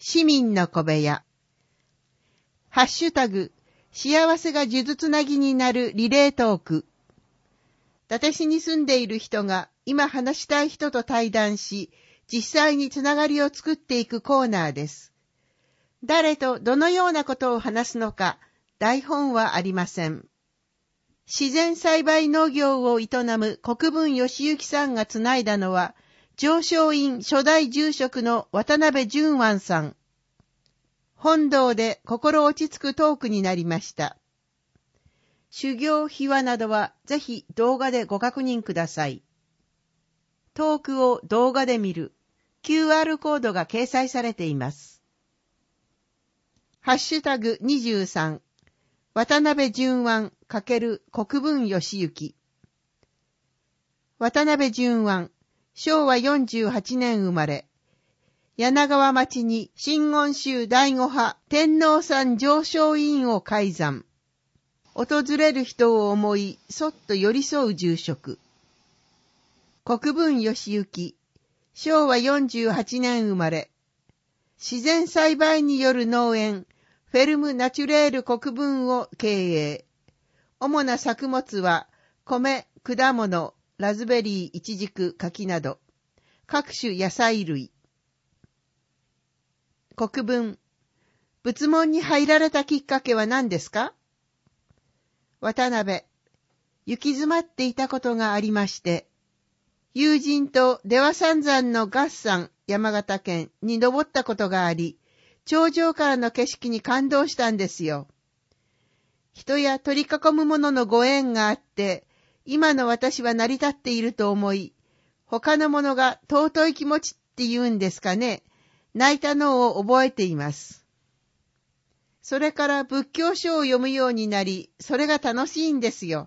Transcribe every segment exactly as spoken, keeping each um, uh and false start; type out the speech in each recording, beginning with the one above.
市民の小部屋。ハッシュタグ、幸せが数珠つなぎになるリレートーク。伊達市に住んでいる人が今話したい人と対談し、実際につながりを作っていくコーナーです。誰とどのようなことを話すのか、台本はありません。自然栽培農業を営む国分義行さんがつないだのは、上昇院初代住職の渡辺淳庵さん。本堂で心落ち着くトークになりました。修行秘話などはぜひ動画でご確認ください。トークを動画で見る キューアール コードが掲載されています。ハッシュタグにじゅうさん渡辺淳庵×国分義行。渡辺淳庵、しょうわよんじゅうはちねん生まれ。柳川町に真言宗第五派天皇山上昇院を開山。訪れる人を思い、そっと寄り添う住職。国分義行、しょうわよんじゅうはちねん生まれ。自然栽培による農園、フェルムナチュレール国分を経営。主な作物は、米、果物、ラズベリー、イチジク、柿など、各種野菜類。国分、仏門に入られたきっかけは何ですか？渡辺、行き詰まっていたことがありまして、友人と出羽三山の月山、山形県に登ったことがあり、頂上からの景色に感動したんですよ。人や取り囲むもののご縁があって、今の私は成り立っていると思い、他のものが尊い気持ちって言うんですかね、泣いたのを覚えています。それから仏教書を読むようになり、それが楽しいんですよ。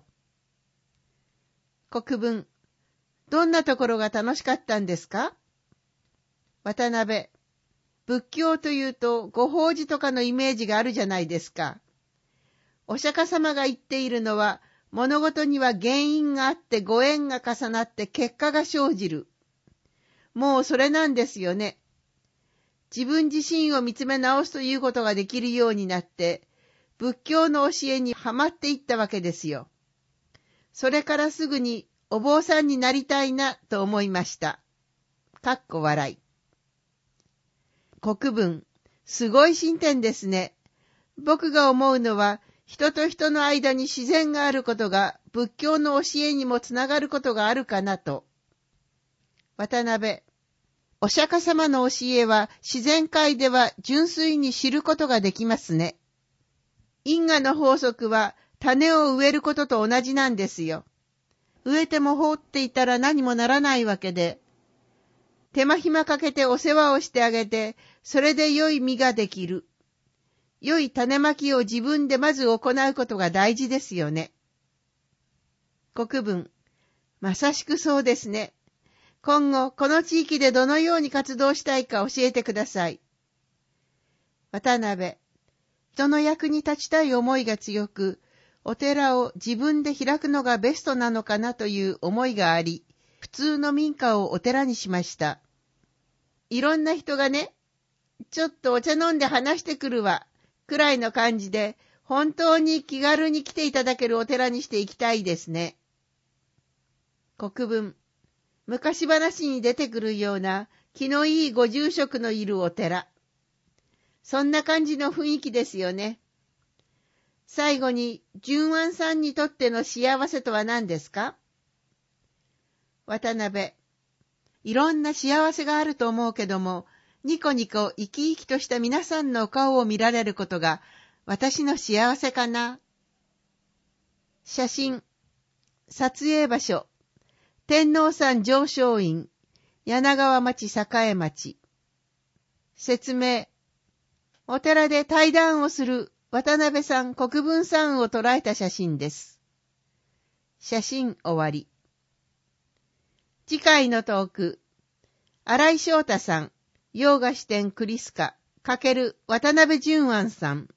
国分、どんなところが楽しかったんですか？渡辺、仏教というとご法事とかのイメージがあるじゃないですか。お釈迦様が言っているのは、物事には原因があってご縁が重なって結果が生じる。もうそれなんですよね。自分自身を見つめ直すということができるようになって、仏教の教えにはまっていったわけですよ。それからすぐにお坊さんになりたいなと思いました。かっこ笑い。国分、すごい進展ですね。僕が思うのは、人と人の間に自然があることが仏教の教えにもつながることがあるかなと。渡辺、お釈迦様の教えは自然界では純粋に知ることができますね。因果の法則は種を植えることと同じなんですよ。植えても放っていたら何もならないわけで、手間暇かけてお世話をしてあげて、それで良い実ができる。良い種まきを自分でまず行うことが大事ですよね。国分、まさしくそうですね。今後、この地域でどのように活動したいか教えてください。渡辺、人の役に立ちたい思いが強く、お寺を自分で開くのがベストなのかなという思いがあり、普通の民家をお寺にしました。いろんな人がね、ちょっとお茶飲んで話してくるわ、くらいの感じで、本当に気軽に来ていただけるお寺にしていきたいですね。国分、昔話に出てくるような気のいいご住職のいるお寺。そんな感じの雰囲気ですよね。最後に、淳庵さんにとっての幸せとは何ですか？渡辺、いろんな幸せがあると思うけども、ニコニコ生き生きとした皆さんのお顔を見られることが私の幸せかな。写真、撮影場所、天皇山上昇院、柳川町栄町。説明、お寺で対談をする渡辺さん、国分さんを捉えた写真です。写真終わり。次回のトーク、新井翔太さん、洋菓子店クリスカ×渡辺淳庵さん。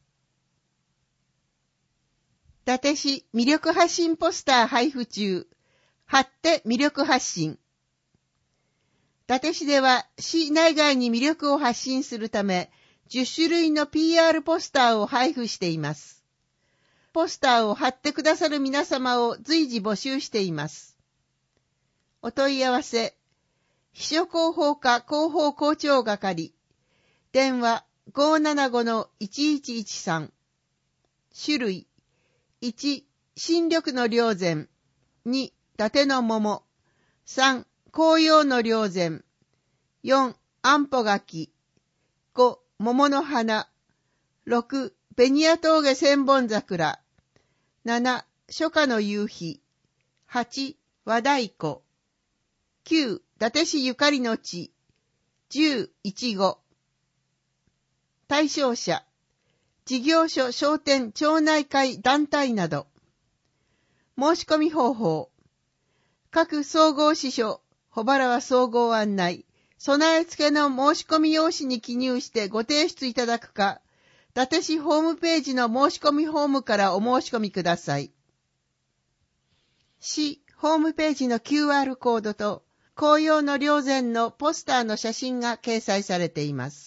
伊達市魅力発信ポスター配布中。貼って魅力発信。伊達市では市内外に魅力を発信するため、 じゅっしゅるいの ピーアール ポスターを配布しています。ポスターを貼ってくださる皆様を随時募集しています。お問い合わせ、秘書広報課広報校長係、電話 ごーななごのいちいちいちさん、種類、いち、新緑の霊膳、に、伊達の桃、さん、紅葉の霊膳、よん、あんぽ柿、ご、桃の花、ろく、紅谷峠千本桜、なな、初夏の夕日、はち、和太鼓、きゅう、伊達市ゆかりの地、じゅう、いちご。対象者、事業所、商店、町内会、団体など。申し込み方法。各総合支所、保原は総合案内、備え付けの申し込み用紙に記入してご提出いただくか、伊達市ホームページの申し込みフォームからお申し込みください。市ホームページの キューアール コードと紅葉の霊膳のポスターの写真が掲載されています。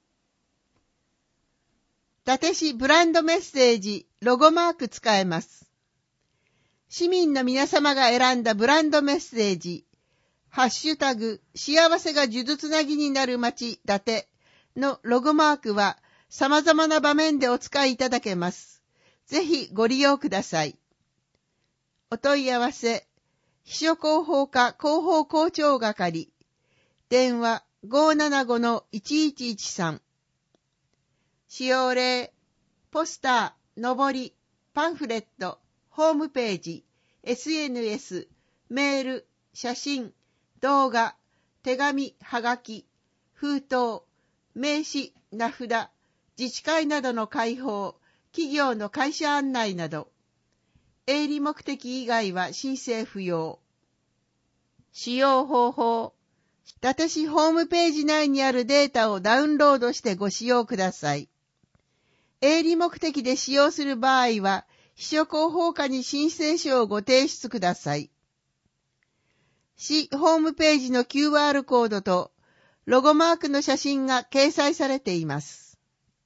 伊達市ブランドメッセージ、ロゴマーク使えます。市民の皆様が選んだブランドメッセージ、ハッシュタグ、幸せが数珠つなぎになる街、伊達のロゴマークは様々な場面でお使いいただけます。ぜひご利用ください。お問い合わせ、秘書広報課広報校長係、電話 ごーななごのいちいちいちさん。使用例、ポスター、のぼり、パンフレット、ホームページ、エスエヌエス、メール、写真、動画、手紙、はがき、封筒、名刺、名札、自治会などの開放、企業の会社案内など、営利目的以外は申請不要。使用方法、伊達市ホームページ内にあるデータをダウンロードしてご使用ください。営利目的で使用する場合は、秘書広報課に申請書をご提出ください。市ホームページの キューアール コードとロゴマークの写真が掲載されています。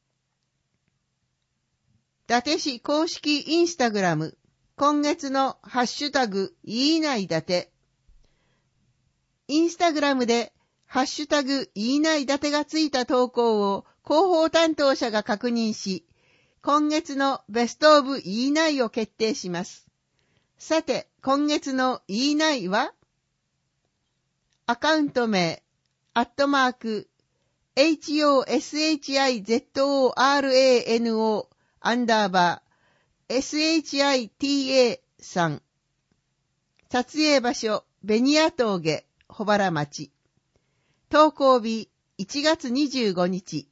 伊達市公式インスタグラム、今月のハッシュタグ、言いない伊達。インスタグラムでハッシュタグ、言いない伊達がついた投稿を広報担当者が確認し、今月のベストオブ言いないを決定します。さて、今月の言いないはアカウント名、アットマーク、エイチオーエスエイチアイゼットオーアールエーエヌオー アンダーバー、エスエイチアイティーエー さん。撮影場所、紅谷峠、保原町。投稿日、いちがつにじゅうごにち。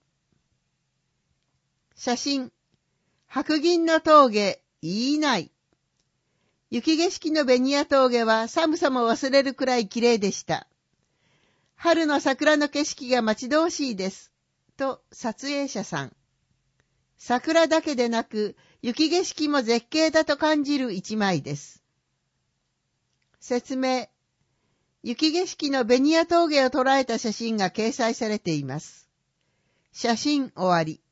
写真、白銀の峠、言いない。雪景色の紅谷峠は寒さも忘れるくらい綺麗でした。春の桜の景色が待ち遠しいです。と、撮影者さん。桜だけでなく、雪景色も絶景だと感じる一枚です。説明。雪景色の紅谷峠を捉えた写真が掲載されています。写真終わり。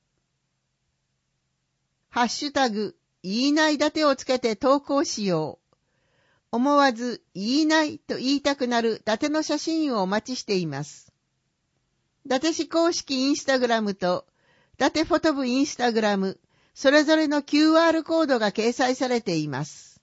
ハッシュタグ、言いない伊達をつけて投稿しよう。思わず言いないと言いたくなる伊達の写真をお待ちしています。伊達市公式インスタグラムと伊達フォト部インスタグラム、それぞれの キューアール コードが掲載されています。